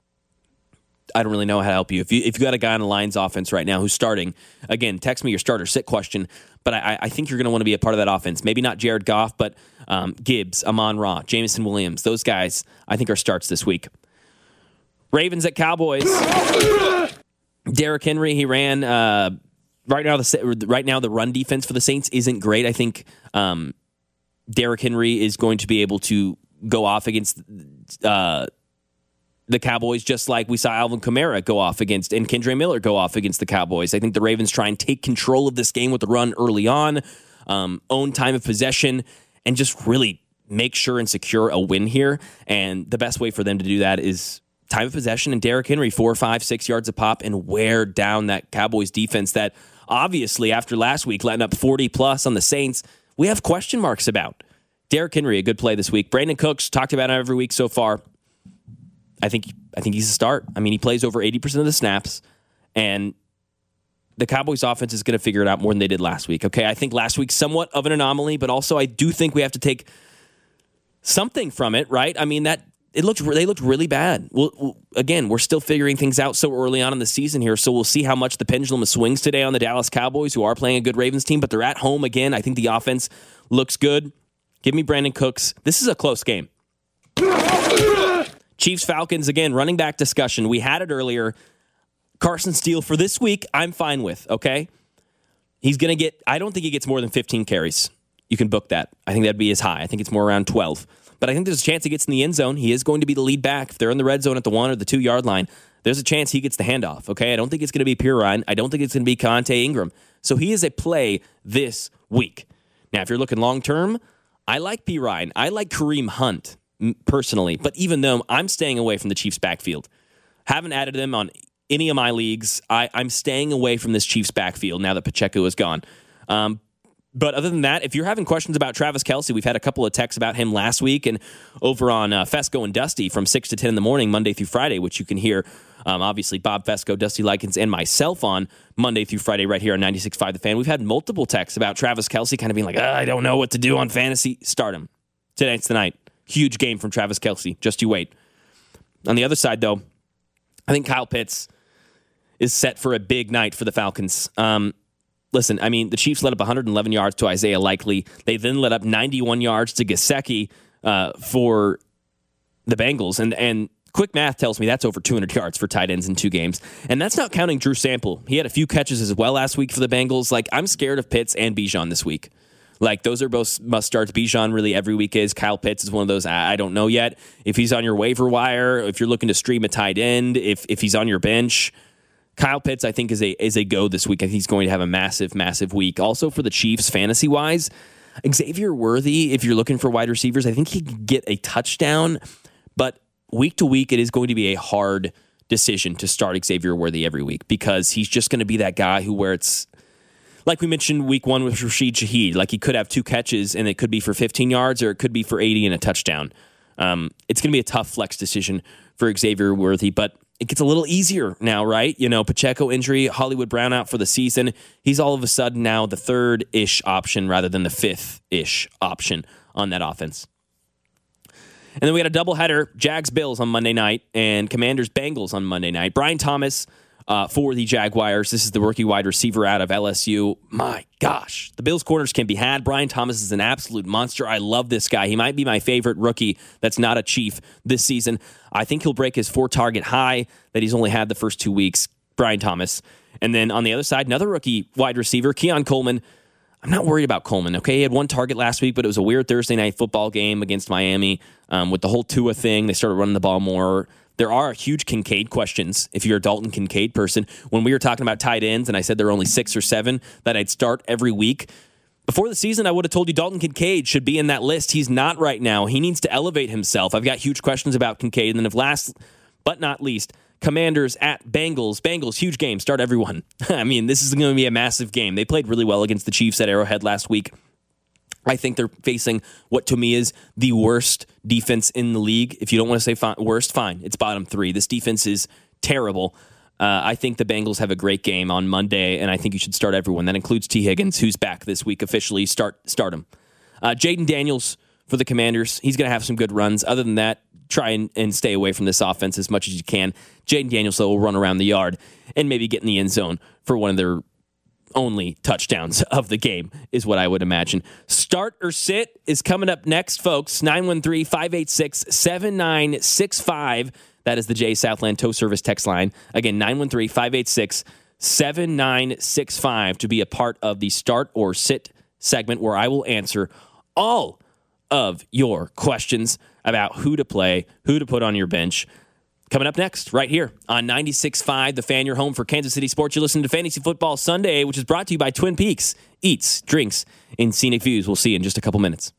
I don't really know how to help you. If you if you got a guy on the Lions offense right now who's starting, again, text me your starter sit question. But I, I think you're going to want to be a part of that offense. Maybe not Jared Goff, but um, Gibbs, Amon-Ra, Jameson Williams. Those guys, I think, are starts this week. Ravens at Cowboys. Derrick Henry, he ran. Uh, right now, the right now the run defense for the Saints isn't great. I think um, Derrick Henry is going to be able to go off against uh, the Cowboys, just like we saw Alvin Kamara go off against and Kendre Miller go off against the Cowboys. I think the Ravens try and take control of this game with the run early on, um, own time of possession, and just really make sure and secure a win here. And the best way for them to do that is time of possession and Derrick Henry, four, five, six yards a pop, and wear down that Cowboys defense that obviously after last week letting up forty plus on the Saints, we have question marks about. Derrick Henry, a good play this week. Brandon Cooks, talked about him every week so far. I think I think he's a start. I mean, he plays over eighty percent of the snaps, and the Cowboys offense is going to figure it out more than they did last week. Okay, I think last week somewhat of an anomaly, but also I do think we have to take something from it, right? I mean, that it looked they looked really bad. Well, well, again, we're still figuring things out so early on in the season here, so we'll see how much the pendulum swings today on the Dallas Cowboys, who are playing a good Ravens team, but they're at home again. I think the offense looks good. Give me Brandon Cooks. This is a close game. Chiefs Falcons, again, running back discussion. We had it earlier. Carson Steele for this week, I'm fine with, okay? He's going to get, I don't think he gets more than fifteen carries. You can book that. I think that'd be his high. I think it's more around twelve. But I think there's a chance he gets in the end zone. He is going to be the lead back. If they're in the red zone at the one or the two yard line, there's a chance he gets the handoff, okay? I don't think it's going to be Pirine. I don't think it's going to be Keontae Ingram. So he is a play this week. Now, if you're looking long term, I like Pirine. I like Kareem Hunt personally. But even though I'm staying away from the Chiefs backfield, haven't added them on any of my leagues. I, I'm staying away from this Chiefs backfield now that Pacheco is gone. Um, but other than that, if you're having questions about Travis Kelce, we've had a couple of texts about him last week and over on uh, Fesco and Dusty from six to ten in the morning, Monday through Friday, which you can hear, um, obviously, Bob Fesco, Dusty Likens, and myself on Monday through Friday right here on ninety-six point five The Fan. We've had multiple texts about Travis Kelce kind of being like, oh, I don't know what to do on fantasy. Start him. Tonight's the night. Huge game from Travis Kelce. Just you wait. On the other side, though, I think Kyle Pitts is set for a big night for the Falcons. Um, listen, I mean, the Chiefs let up one hundred eleven yards to Isaiah Likely. They then let up ninety-one yards to Gesicki uh, for the Bengals. And and quick math tells me that's over two hundred yards for tight ends in two games. And that's not counting Drew Sample. He had a few catches as well last week for the Bengals. Like, I'm scared of Pitts and Bijan this week. Like, those are both must-starts. Bijan really every week is. Kyle Pitts is one of those, I, I don't know yet. If he's on your waiver wire, if you're looking to stream a tight end, if if he's on your bench, Kyle Pitts, I think, is a is a go this week. I think he's going to have a massive, massive week. Also for the Chiefs, fantasy-wise, Xavier Worthy, if you're looking for wide receivers, I think he could get a touchdown. But week to week, it is going to be a hard decision to start Xavier Worthy every week because he's just going to be that guy who where it's, like we mentioned week one with Rashid Shaheed, like he could have two catches and it could be for fifteen yards or it could be for eighty and a touchdown. Um, it's going to be a tough flex decision for Xavier Worthy, but it gets a little easier now, right? You know, Pacheco injury, Hollywood Brown out for the season. He's all of a sudden now the third-ish option rather than the fifth-ish option on that offense. And then we had a doubleheader, Jags-Bills on Monday night and Commanders-Bengals on Monday night. Brian Thomas uh, for the Jaguars. This is the rookie wide receiver out of L S U. My gosh, the Bills' corners can be had. Brian Thomas is an absolute monster. I love this guy. He might be my favorite rookie that's not a Chief this season. I think he'll break his four-target high that he's only had the first two weeks, Brian Thomas. And then on the other side, another rookie wide receiver, Keon Coleman. I'm not worried about Coleman, okay? He had one target last week, but it was a weird Thursday night football game against Miami um, with the whole Tua thing. They started running the ball more. There are huge Kincaid questions if you're a Dalton Kincaid person. When we were talking about tight ends and I said there were only six or seven that I'd start every week, before the season, I would have told you Dalton Kincaid should be in that list. He's not right now. He needs to elevate himself. I've got huge questions about Kincaid. And then if last but not least, Commanders at Bengals. Bengals, huge game. Start everyone. I mean, this is going to be a massive game. They played really well against the Chiefs at Arrowhead last week. I think they're facing what to me is the worst defense in the league. If you don't want to say fi- worst, fine. It's bottom three. This defense is terrible. Uh, I think the Bengals have a great game on Monday, and I think you should start everyone. That includes T. Higgins, who's back this week officially. Start start him. Uh, Jaden Daniels for the Commanders. He's going to have some good runs. Other than that, try and, and stay away from this offense as much as you can. Jaden Daniels, though, will run around the yard and maybe get in the end zone for one of their only touchdowns of the game is what I would imagine. Start or sit is coming up next, folks. nine one three, five eight six, seven nine six five. That is the J Southland Tow Service text line. Again, nine one three, five eight six, seven nine six five to be a part of the start or sit segment where I will answer all of your questions about who to play, who to put on your bench. Coming up next, right here on ninety-six point five, The Fan, your home for Kansas City sports. You listen to Fantasy Football Sunday, which is brought to you by Twin Peaks Eats, Drinks, and Scenic Views. We'll see you in just a couple minutes.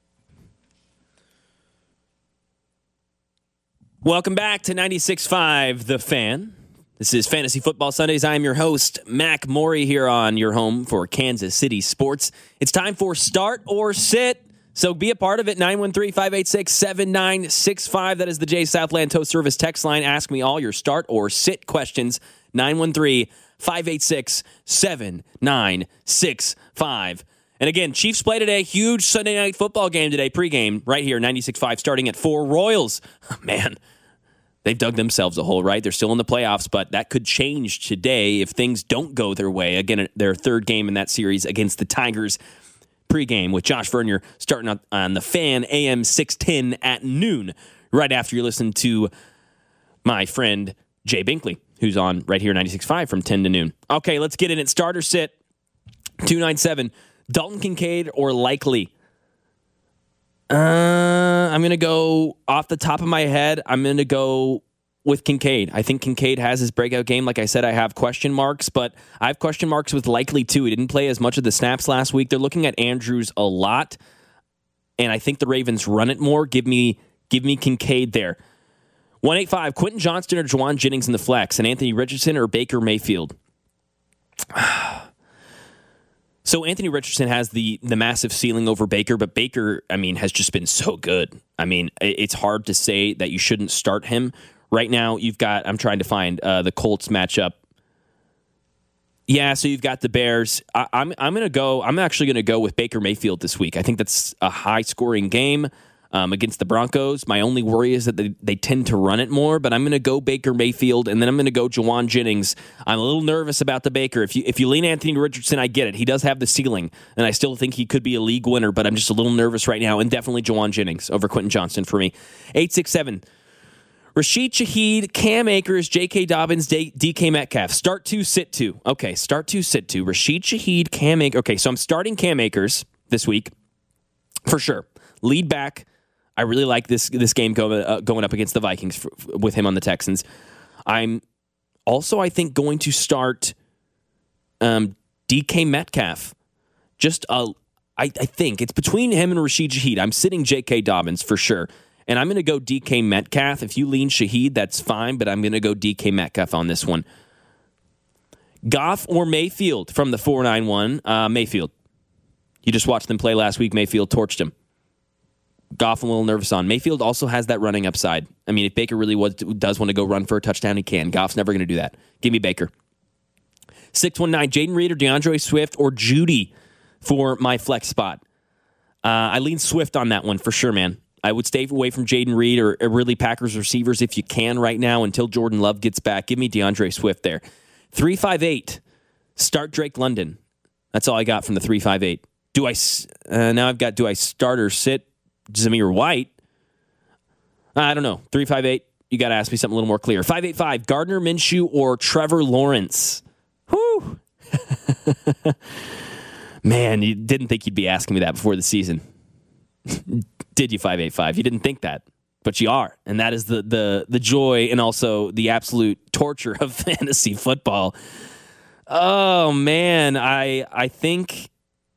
Welcome back to ninety-six point five, The Fan. This is Fantasy Football Sundays. I am your host, Mac Morey, here on your home for Kansas City sports. It's time for Start or Sit. So be a part of it. nine one three, five eight six, seven nine six five. That is the J Southland Tow Service text line. Ask me all your start or sit questions. nine one three, five eight six, seven nine six five. And again, Chiefs play today. Huge Sunday night football game today, pregame, right here, ninety-six point five, starting at four. Royals, man, they've dug themselves a hole, right? They're still in the playoffs, but that could change today if things don't go their way. Again, their third game in that series against the Tigers. Pregame with Josh Vernier starting on, on the Fan, A M six ten at noon, right after you listen to my friend Jay Binkley, who's on right here, ninety-six point five from ten to noon. Okay, let's get in it. Starter sit, two nine seven. Dalton Kincaid or Likely? Uh, I'm going to go off the top of my head. I'm going to go with Kincaid. I think Kincaid has his breakout game. Like I said, I have question marks, but I have question marks with Likely too. He didn't play as much of the snaps last week. They're looking at Andrews a lot, and I think the Ravens run it more. Give me, give me Kincaid there. one eight five, Quentin Johnston or Juwan Jennings in the flex, and Anthony Richardson or Baker Mayfield. So Anthony Richardson has the the massive ceiling over Baker, but Baker, I mean, has just been so good. I mean, it's hard to say that you shouldn't start him. Right now, you've got, I'm trying to find uh, the Colts matchup. Yeah, so you've got the Bears. I, I'm I'm going to go, I'm actually going to go with Baker Mayfield this week. I think that's a high-scoring game um, against the Broncos. My only worry is that they, they tend to run it more, but I'm going to go Baker Mayfield, and then I'm going to go Juwan Jennings. I'm a little nervous about the Baker. If you if you lean Anthony Richardson, I get it. He does have the ceiling, and I still think he could be a league winner, but I'm just a little nervous right now, and definitely Juwan Jennings over Quentin Johnston for me. eight six seven. Rashid Shaheed, Cam Akers, J K. Dobbins, D- DK Metcalf. Start two, sit two. Okay, start two, sit two. Rashid Shaheed, Cam Akers. Okay, so I'm starting Cam Akers this week for sure. Lead back. I really like this this game go, uh, going up against the Vikings for, for, with him on the Texans. I'm also, I think, going to start um, D K Metcalf. Just, uh, I, I think, it's between him and Rashid Shaheed. I'm sitting J K. Dobbins for sure. And I'm going to go D K Metcalf. If you lean Shaheed, that's fine, but I'm going to go D K Metcalf on this one. Goff or Mayfield from the four nine one. Uh, Mayfield. You just watched them play last week. Mayfield torched him. Goff, I'm a little nervous on. Mayfield also has that running upside. I mean, if Baker really was, does want to go run for a touchdown, he can. Goff's never going to do that. Give me Baker. six one nine, Jaden Reed or DeAndre Swift or Judy for my flex spot. Uh, I lean Swift on that one for sure, man. I would stay away from Jaden Reed or, or really Packers receivers if you can right now until Jordan Love gets back. Give me DeAndre Swift there. three five eight, start Drake London. That's all I got from the three five eight. Do I, uh, now I've got, do I start or sit Zamir White? I don't know. three five eight, you got to ask me something a little more clear. five eight five, Gardner Minshew or Trevor Lawrence? Whew. Man, you didn't think you'd be asking me that before the season. Did you, five eight five? You didn't think that, but you are. And that is the the the joy and also the absolute torture of fantasy football. Oh, man. I I think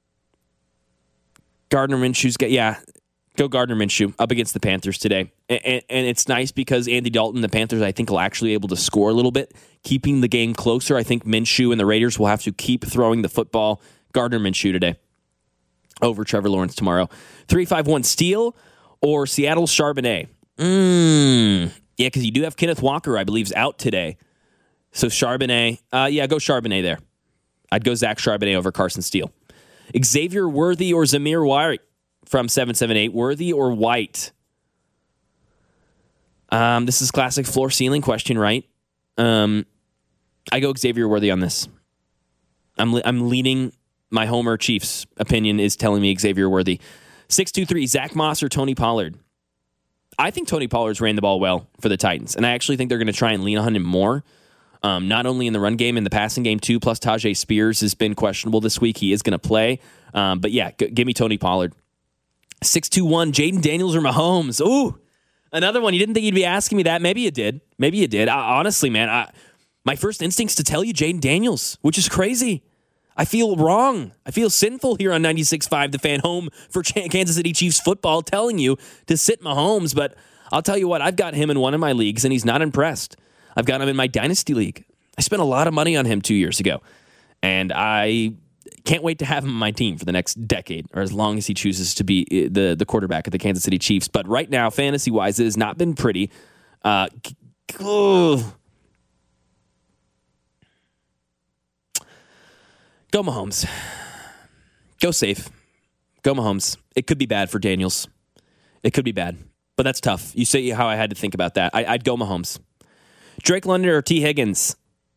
Gardner Minshew's got, yeah, go Gardner Minshew up against the Panthers today. And, and, and it's nice because Andy Dalton, the Panthers, I think, will actually be able to score a little bit, keeping the game closer. I think Minshew and the Raiders will have to keep throwing the football. Gardner Minshew today over Trevor Lawrence tomorrow. three five one, Steele or Seattle Charbonnet? Mm, yeah, because you do have Kenneth Walker, I believe, is out today. So Charbonnet, uh, yeah, go Charbonnet there. I'd go Zach Charbonnet over Carson Steele. Xavier Worthy or Zamir White from seven seven eight. Worthy or White? Um, this is classic floor ceiling question, right? Um, I go Xavier Worthy on this. I'm le- I'm leaning. My Homer Chiefs opinion is telling me Xavier Worthy. six two three, Zach Moss or Tony Pollard? I think Tony Pollard's ran the ball well for the Titans, and I actually think they're going to try and lean on him more, um, not only in the run game, in the passing game too, plus Tajay Spears has been questionable this week. He is going to play. Um, but yeah, g- give me Tony Pollard. six two one, Jaden Daniels or Mahomes? Ooh, another one. You didn't think you'd be asking me that. Maybe you did. Maybe you did. I, honestly, man, I, my first instinct's to tell you Jaden Daniels, which is crazy. I feel wrong. I feel sinful here on ninety-six point five, the Fan, home for Kansas City Chiefs football, telling you to sit Mahomes. But I'll tell you what, I've got him in one of my leagues, and he's not impressed. I've got him in my Dynasty League. I spent a lot of money on him two years ago, and I can't wait to have him on my team for the next decade, or as long as he chooses to be the, the quarterback of the Kansas City Chiefs. But right now, fantasy-wise, it has not been pretty. Uh, oh. Go Mahomes. Go safe. Go Mahomes. It could be bad for Daniels. It could be bad, but that's tough. You say how I had to think about that. I, I'd go Mahomes. Drake London or T. Higgins?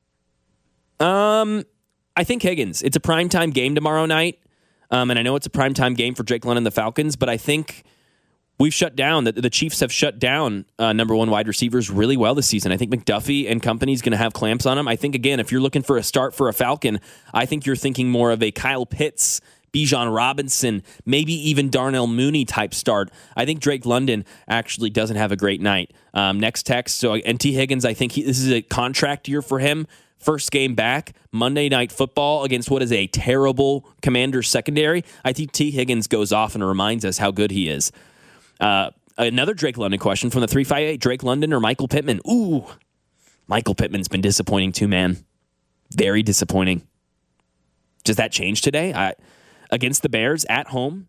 Um, I think Higgins. It's a primetime game tomorrow night, um, and I know it's a primetime game for Drake London and the Falcons, but I think we've shut down, the, the Chiefs have shut down uh, number one wide receivers really well this season. I think McDuffie and company is going to have clamps on them. I think, again, if you're looking for a start for a Falcon, I think you're thinking more of a Kyle Pitts, Bijan Robinson, maybe even Darnell Mooney type start. I think Drake London actually doesn't have a great night. Um, next text, so and T. Higgins, I think he, this is a contract year for him. First game back, Monday Night Football against what is a terrible Commanders secondary. I think T. Higgins goes off and reminds us how good he is. Uh, another Drake London question from the three five eight, Drake London or Michael Pittman? Ooh, Michael Pittman's been disappointing too, man. Very disappointing. Does that change today? I... Against the Bears at home,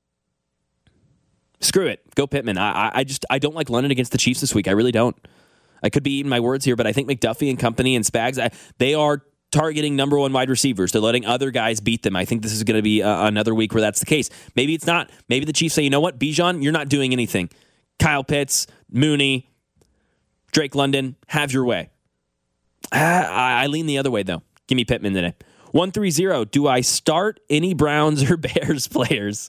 screw it. Go Pittman. I, I just I don't like London against the Chiefs this week. I really don't. I could be eating my words here, but I think McDuffie and company and Spags, I, they are targeting number one wide receivers. They're letting other guys beat them. I think this is going to be uh, another week where that's the case. Maybe it's not. Maybe the Chiefs say, you know what, Bijan, you're not doing anything. Kyle Pitts, Mooney, Drake London, have your way. I, I lean the other way, though. Give me Pittman today. one three zero, do I start any Browns or Bears players?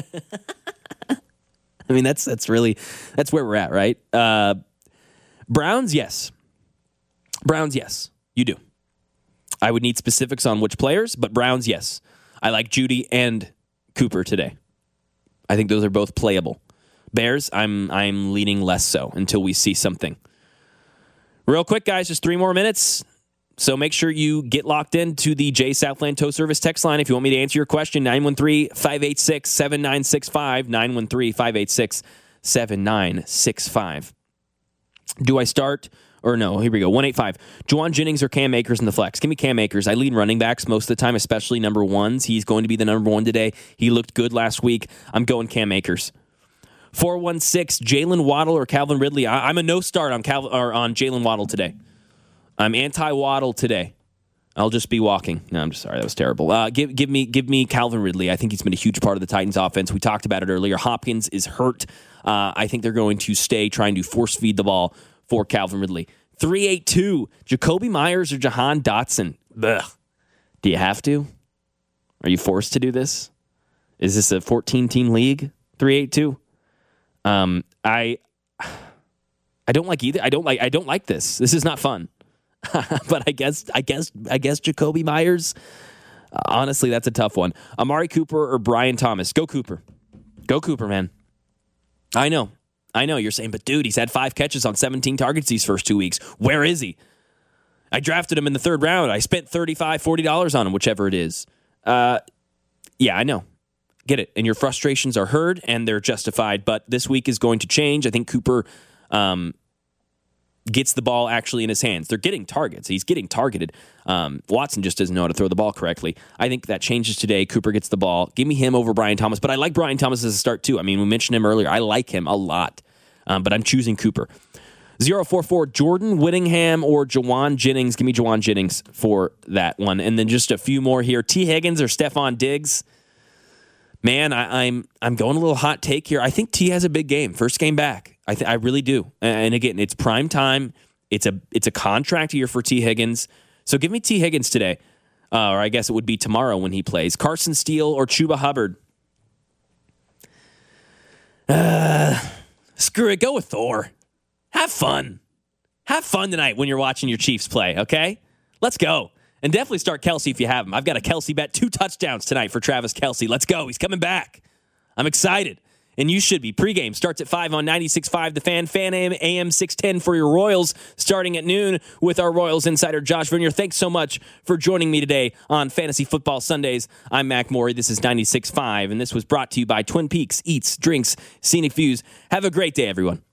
I mean, that's that's really, that's where we're at, right? Uh, Browns, yes. Browns, yes. You do. I would need specifics on which players, but Browns, yes. I like Judy and Cooper today. I think those are both playable. Bears, I'm I'm leaning less so until we see something. Real quick, guys, just three more minutes. So make sure you get locked into the J Southland Tow Service text line if you want me to answer your question. nine one three, five eight six, seven nine six five. nine one three, five eight six, seven nine six five. Do I start? Or no, here we go. one eight five. Juwan Jennings or Cam Akers in the flex? Give me Cam Akers. I lead running backs most of the time, especially number ones. He's going to be the number one today. He looked good last week. I'm going Cam Akers. four one six. Jalen Waddle or Calvin Ridley? I, I'm a no start on Cal, or on Jalen Waddle today. I'm anti-Waddle today. I'll just be walking. No, I'm just sorry. That was terrible. Uh, give give me give me Calvin Ridley. I think he's been a huge part of the Titans offense. We talked about it earlier. Hopkins is hurt. Uh, I think they're going to stay trying to force feed the ball for Calvin Ridley. three eight two. Jacoby Myers or Jahan Dotson? Ugh. Do you have to? Are you forced to do this? Is this a fourteen-team league? three eight two. Um, I I don't like either. I don't like I don't like this. This is not fun. But I guess, I guess, I guess Jacoby Myers. Uh, honestly, that's a tough one. Amari Cooper or Brian Thomas? Go Cooper. Go Cooper, man. I know. I know. You're saying, but dude, he's had five catches on seventeen targets these first two weeks. Where is he? I drafted him in the third round. I spent thirty-five dollars, forty dollars on him, whichever it is. Uh, yeah, I know. Get it. And your frustrations are heard and they're justified. But this week is going to change. I think Cooper um, gets the ball actually in his hands. They're getting targets. He's getting targeted. Um, Watson just doesn't know how to throw the ball correctly. I think that changes today. Cooper gets the ball. Give me him over Brian Thomas. But I like Brian Thomas as a start too. I mean, we mentioned him earlier. I like him a lot. Um, but I'm choosing Cooper. zero four four, Jordan Whittingham or Juwan Jennings. Give me Juwan Jennings for that one. And then just a few more here. T. Higgins or Stephon Diggs. Man, I, I'm I'm going a little hot take here. I think T has a big game. First game back. I th- I really do. And again, it's prime time. It's a it's a contract year for T. Higgins. So give me T. Higgins today. Uh, or I guess it would be tomorrow when he plays. Carson Steele or Chuba Hubbard? Uh, screw it. Go with Thor. Have fun. Have fun tonight when you're watching your Chiefs play, okay? Let's go. And definitely start Kelsey if you have him. I've got a Kelsey bet, two touchdowns tonight for Travis Kelsey. Let's go. He's coming back. I'm excited. And you should be. Pregame starts at five on ninety-six point five The Fan. Fan A M, A M six ten for your Royals starting at noon with our Royals insider, Josh Vernier. Thanks so much for joining me today on Fantasy Football Sundays. I'm Mac Morey. This is ninety-six point five, and this was brought to you by Twin Peaks Eats, Drinks, Scenic Views. Have a great day, everyone.